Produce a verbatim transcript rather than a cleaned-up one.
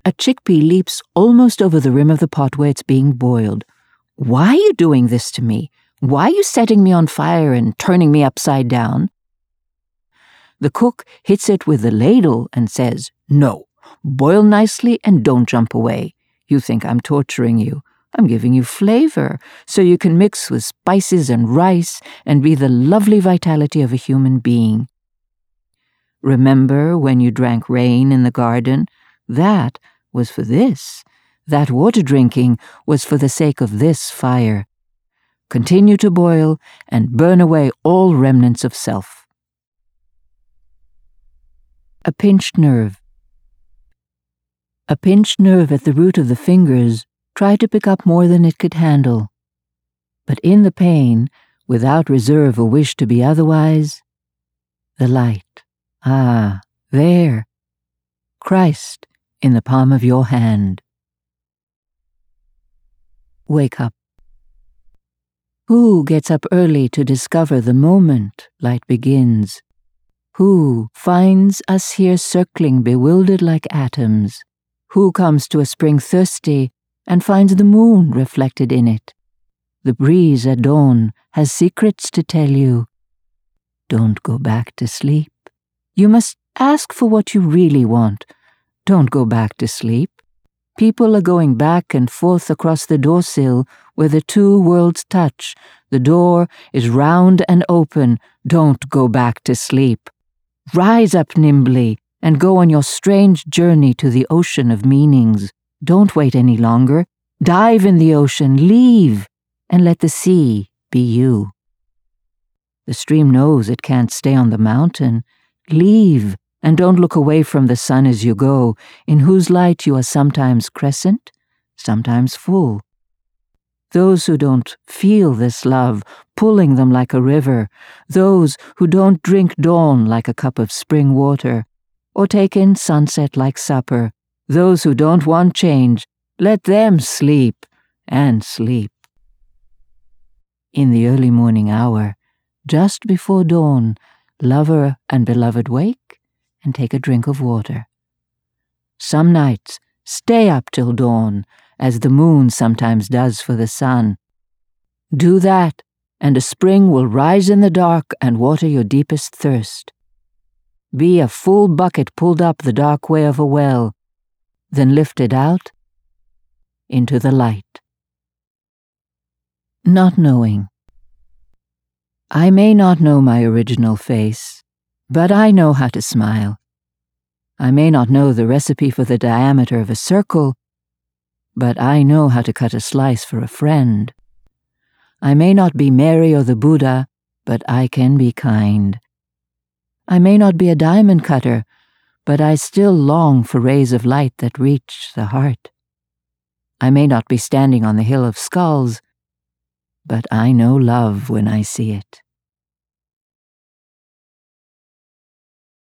A chickpea leaps almost over the rim of the pot where it's being boiled. Why are you doing this to me? Why are you setting me on fire and turning me upside down? The cook hits it with the ladle and says, No, boil nicely and don't jump away. You think I'm torturing you. I'm giving you flavor so you can mix with spices and rice and be the lovely vitality of a human being. Remember when you drank rain in the garden? That was for this. That water drinking was for the sake of this fire. Continue to boil and burn away all remnants of self. A pinched nerve. A pinched nerve at the root of the fingers tried to pick up more than it could handle. But in the pain, without reserve or wish to be otherwise, the light, ah, there, Christ in the palm of your hand. Wake up. Who gets up early to discover the moment light begins? Who finds us here circling bewildered like atoms? Who comes to a spring thirsty and finds the moon reflected in it? The breeze at dawn has secrets to tell you. Don't go back to sleep. You must ask for what you really want. Don't go back to sleep. People are going back and forth across the doorsill where the two worlds touch. The door is round and open. Don't go back to sleep. Rise up nimbly and go on your strange journey to the ocean of meanings. Don't wait any longer. Dive in the ocean, leave, and let the sea be you. The stream knows it can't stay on the mountain. Leave, and don't look away from the sun as you go, in whose light you are sometimes crescent, sometimes full. Those who don't feel this love pulling them like a river, those who don't drink dawn like a cup of spring water, or take in sunset like supper, those who don't want change, let them sleep and sleep. In the early morning hour, just before dawn, lover and beloved wake and take a drink of water. Some nights, stay up till dawn, as the moon sometimes does for the sun. Do that, and a spring will rise in the dark and water your deepest thirst. Be a full bucket pulled up the dark way of a well, then lifted out into the light. Not knowing. I may not know my original face, but I know how to smile. I may not know the recipe for the diameter of a circle, but I know how to cut a slice for a friend. I may not be Mary or the Buddha, but I can be kind. I may not be a diamond cutter, but I still long for rays of light that reach the heart. I may not be standing on the hill of skulls, but I know love when I see it.